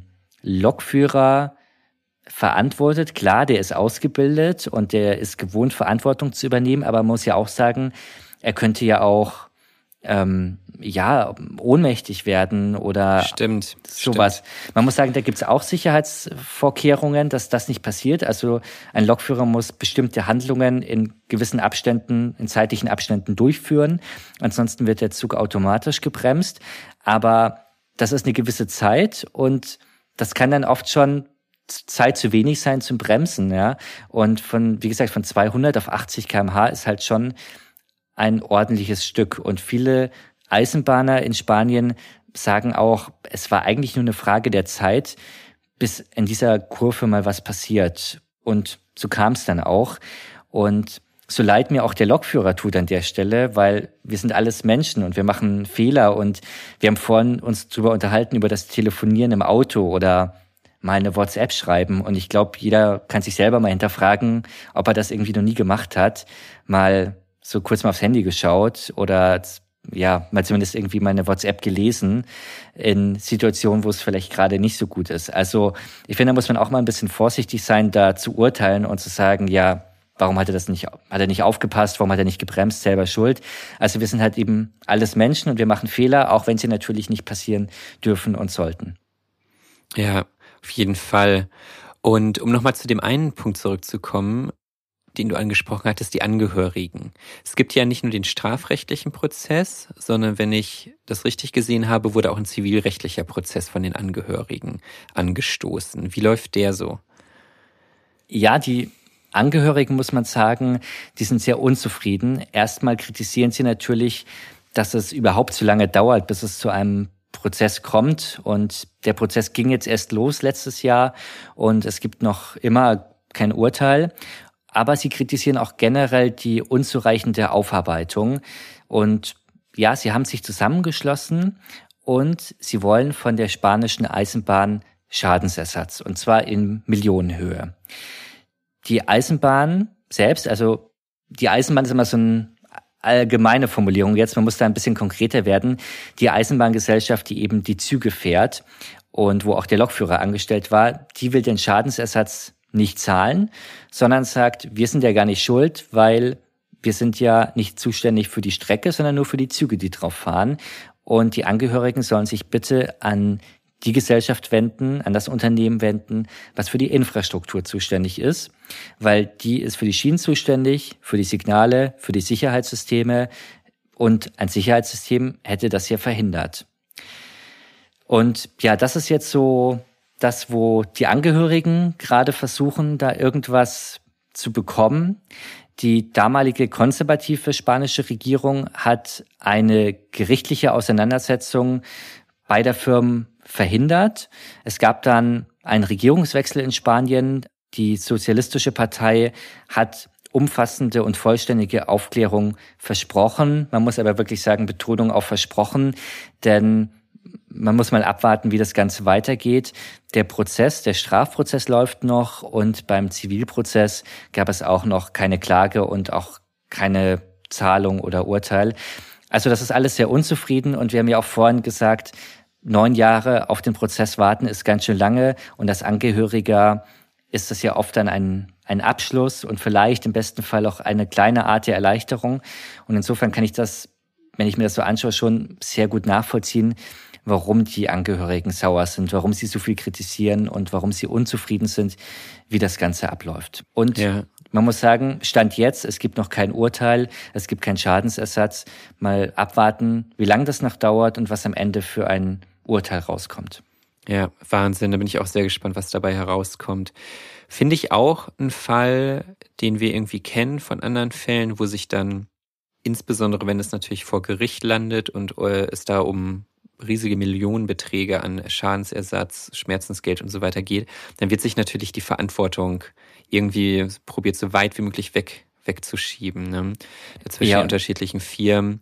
Lokführer verantwortet. Klar, der ist ausgebildet und der ist gewohnt, Verantwortung zu übernehmen, aber man muss ja auch sagen, er könnte ja auch ähm, ja ohnmächtig werden oder stimmt, sowas. Stimmt. Man muss sagen, da gibt es auch Sicherheitsvorkehrungen, dass das nicht passiert. Also ein Lokführer muss bestimmte Handlungen in gewissen Abständen, in zeitlichen Abständen durchführen. Ansonsten wird der Zug automatisch gebremst. Aber das ist eine gewisse Zeit und das kann dann oft schon Zeit zu wenig sein zum Bremsen, ja. Und von, wie gesagt, von zweihundert auf achtzig Kilometer pro Stunde ist halt schon ein ordentliches Stück. Und viele Eisenbahner in Spanien sagen auch, es war eigentlich nur eine Frage der Zeit, bis in dieser Kurve mal was passiert. Und so kam es dann auch. Und so leid mir auch der Lokführer tut an der Stelle, weil wir sind alles Menschen und wir machen Fehler. Und wir haben vorhin uns darüber unterhalten, über das Telefonieren im Auto oder mal eine WhatsApp schreiben. Und ich glaube, jeder kann sich selber mal hinterfragen, ob er das irgendwie noch nie gemacht hat. Mal so kurz mal aufs Handy geschaut oder ja, mal zumindest irgendwie mal eine WhatsApp gelesen in Situationen, wo es vielleicht gerade nicht so gut ist. Also ich finde, da muss man auch mal ein bisschen vorsichtig sein, da zu urteilen und zu sagen, ja, warum hat er das nicht, hat er nicht aufgepasst, warum hat er nicht gebremst, selber schuld. Also wir sind halt eben alles Menschen und wir machen Fehler, auch wenn sie natürlich nicht passieren dürfen und sollten. Ja, auf jeden Fall. Und um nochmal zu dem einen Punkt zurückzukommen, den du angesprochen hattest, die Angehörigen. Es gibt ja nicht nur den strafrechtlichen Prozess, sondern wenn ich das richtig gesehen habe, wurde auch ein zivilrechtlicher Prozess von den Angehörigen angestoßen. Wie läuft der so? Ja, die Angehörigen, muss man sagen, die sind sehr unzufrieden. Erstmal kritisieren sie natürlich, dass es überhaupt so lange dauert, bis es zu einem Prozess kommt. Und der Prozess ging jetzt erst los letztes Jahr und es gibt noch immer kein Urteil. Aber sie kritisieren auch generell die unzureichende Aufarbeitung. Und ja, sie haben sich zusammengeschlossen und sie wollen von der spanischen Eisenbahn Schadensersatz, und zwar in Millionenhöhe. Die Eisenbahn selbst, also die Eisenbahn ist immer so eine allgemeine Formulierung. Jetzt, man muss da ein bisschen konkreter werden. Die Eisenbahngesellschaft, die eben die Züge fährt und wo auch der Lokführer angestellt war, die will den Schadensersatz nicht zahlen, sondern sagt, wir sind ja gar nicht schuld, weil wir sind ja nicht zuständig für die Strecke, sondern nur für die Züge, die drauf fahren. Und die Angehörigen sollen sich bitte an die Gesellschaft wenden, an das Unternehmen wenden, was für die Infrastruktur zuständig ist, weil die ist für die Schienen zuständig, für die Signale, für die Sicherheitssysteme und ein Sicherheitssystem hätte das ja verhindert. Und ja, das ist jetzt so das, wo die Angehörigen gerade versuchen, da irgendwas zu bekommen. Die damalige konservative spanische Regierung hat eine gerichtliche Auseinandersetzung beider Firmen verhindert. Es gab dann einen Regierungswechsel in Spanien. Die Sozialistische Partei hat umfassende und vollständige Aufklärung versprochen. Man muss aber wirklich sagen, Betonung auf versprochen, denn man muss mal abwarten, wie das Ganze weitergeht. Der Prozess, der Strafprozess läuft noch und beim Zivilprozess gab es auch noch keine Klage und auch keine Zahlung oder Urteil. Also das ist alles sehr unzufrieden und wir haben ja auch vorhin gesagt, neun Jahre auf den Prozess warten ist ganz schön lange und als Angehöriger ist das ja oft dann ein, ein Abschluss und vielleicht im besten Fall auch eine kleine Art der Erleichterung. Und insofern kann ich das, wenn ich mir das so anschaue, schon sehr gut nachvollziehen, warum die Angehörigen sauer sind, warum sie so viel kritisieren und warum sie unzufrieden sind, wie das Ganze abläuft. Und ja. Man muss sagen, Stand jetzt, es gibt noch kein Urteil, es gibt keinen Schadensersatz. Mal abwarten, wie lange das noch dauert und was am Ende für ein Urteil rauskommt. Ja, Wahnsinn, da bin ich auch sehr gespannt, was dabei herauskommt. Finde ich auch einen Fall, den wir irgendwie kennen von anderen Fällen, wo sich dann, insbesondere wenn es natürlich vor Gericht landet und äh, es da um riesige Millionenbeträge an Schadensersatz, Schmerzensgeld und so weiter geht, dann wird sich natürlich die Verantwortung irgendwie probiert, so weit wie möglich weg wegzuschieben, ne? Zwischen ja. den unterschiedlichen Firmen.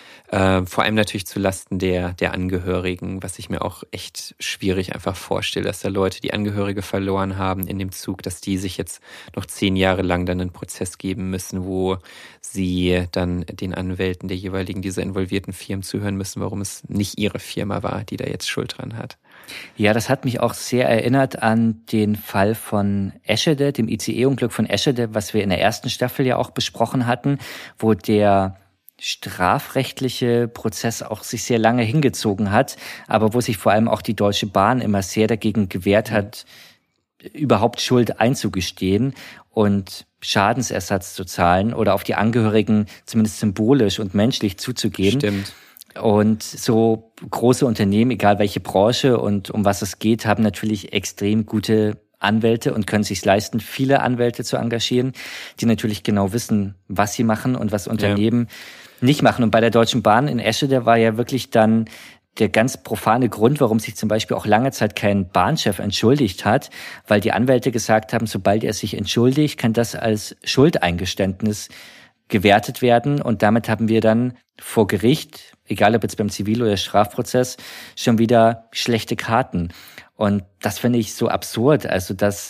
Äh, vor allem natürlich zulasten der, der Angehörigen, was ich mir auch echt schwierig einfach vorstelle, dass da Leute, die Angehörige verloren haben in dem Zug, dass die sich jetzt noch zehn Jahre lang dann einen Prozess geben müssen, wo sie dann den Anwälten der jeweiligen dieser involvierten Firmen zuhören müssen, warum es nicht ihre Firma war, die da jetzt Schuld dran hat. Ja, das hat mich auch sehr erinnert an den Fall von Eschede, dem I C E-Unglück von Eschede, was wir in der ersten Staffel ja auch besprochen hatten, wo der strafrechtliche Prozess auch sich sehr lange hingezogen hat, aber wo sich vor allem auch die Deutsche Bahn immer sehr dagegen gewehrt hat, überhaupt Schuld einzugestehen und Schadensersatz zu zahlen oder auf die Angehörigen zumindest symbolisch und menschlich zuzugehen. Stimmt. Und so große Unternehmen, egal welche Branche und um was es geht, haben natürlich extrem gute Anwälte und können sich leisten, viele Anwälte zu engagieren, die natürlich genau wissen, was sie machen und was Unternehmen ja. nicht machen. Und bei der Deutschen Bahn in Eschede war ja wirklich dann der ganz profane Grund, warum sich zum Beispiel auch lange Zeit kein Bahnchef entschuldigt hat, weil die Anwälte gesagt haben, sobald er sich entschuldigt, kann das als Schuldeingeständnis gewertet werden. Und damit haben wir dann vor Gericht, egal ob jetzt beim Zivil- oder Strafprozess, schon wieder schlechte Karten. Und das finde ich so absurd, also dass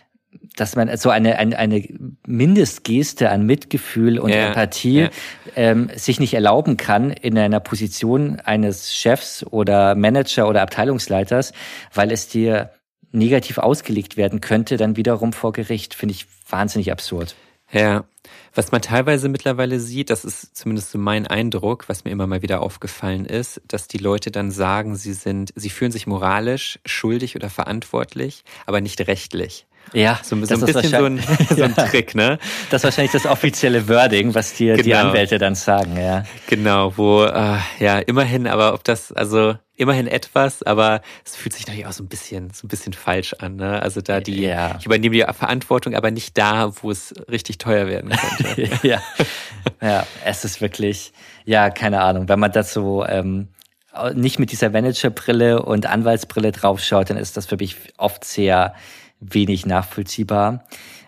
dass man so eine eine, eine Mindestgeste an Mitgefühl und ja, Empathie ja. Ähm, sich nicht erlauben kann in einer Position eines Chefs oder Manager oder Abteilungsleiters, weil es dir negativ ausgelegt werden könnte, dann wiederum vor Gericht, finde ich wahnsinnig absurd. Ja, was man teilweise mittlerweile sieht, das ist zumindest so mein Eindruck, was mir immer mal wieder aufgefallen ist, dass die Leute dann sagen, sie sind, sie fühlen sich moralisch schuldig oder verantwortlich, aber nicht rechtlich. Ja, so, so ein bisschen so ein, so ein ja. Trick, ne? Das ist wahrscheinlich das offizielle Wording, was dir genau. die Anwälte dann sagen, ja. Genau, wo, äh, ja, immerhin, aber ob das, also immerhin etwas, aber es fühlt sich natürlich auch so ein bisschen, so ein bisschen falsch an, ne? Also da die, ja. ich übernehme die Verantwortung, aber nicht da, wo es richtig teuer werden könnte. ja, ja, es ist wirklich, ja, keine Ahnung, wenn man das so ähm, nicht mit dieser Managerbrille und Anwaltsbrille draufschaut, dann ist das für mich oft sehr wenig nachvollziehbar.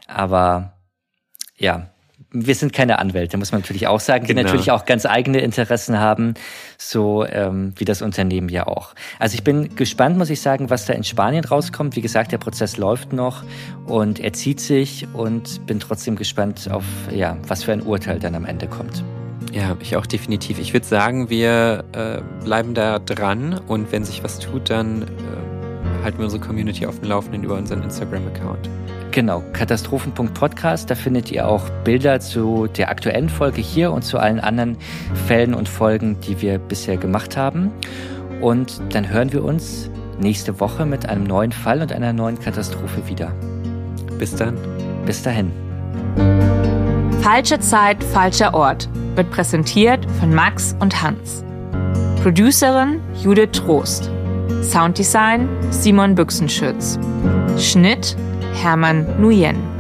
Aber ja, wir sind keine Anwälte, muss man natürlich auch sagen, die genau. natürlich auch ganz eigene Interessen haben, so ähm, wie das Unternehmen ja auch. Also ich bin gespannt, muss ich sagen, was da in Spanien rauskommt. Wie gesagt, der Prozess läuft noch und er zieht sich und bin trotzdem gespannt auf, ja, was für ein Urteil dann am Ende kommt. Ja, ich auch definitiv. Ich würde sagen, wir äh, bleiben da dran und wenn sich was tut, dann äh, halten wir unsere Community auf dem Laufenden über unseren Instagram-Account. Genau, Katastrophen Punkt Podcast, da findet ihr auch Bilder zu der aktuellen Folge hier und zu allen anderen Fällen und Folgen, die wir bisher gemacht haben. Und dann hören wir uns nächste Woche mit einem neuen Fall und einer neuen Katastrophe wieder. Bis dann. Bis dahin. Falsche Zeit, falscher Ort wird präsentiert von Max und Hans. Producerin Judith Trost. Sounddesign Simon Büchsenschütz. Schnitt Hermann Nguyen.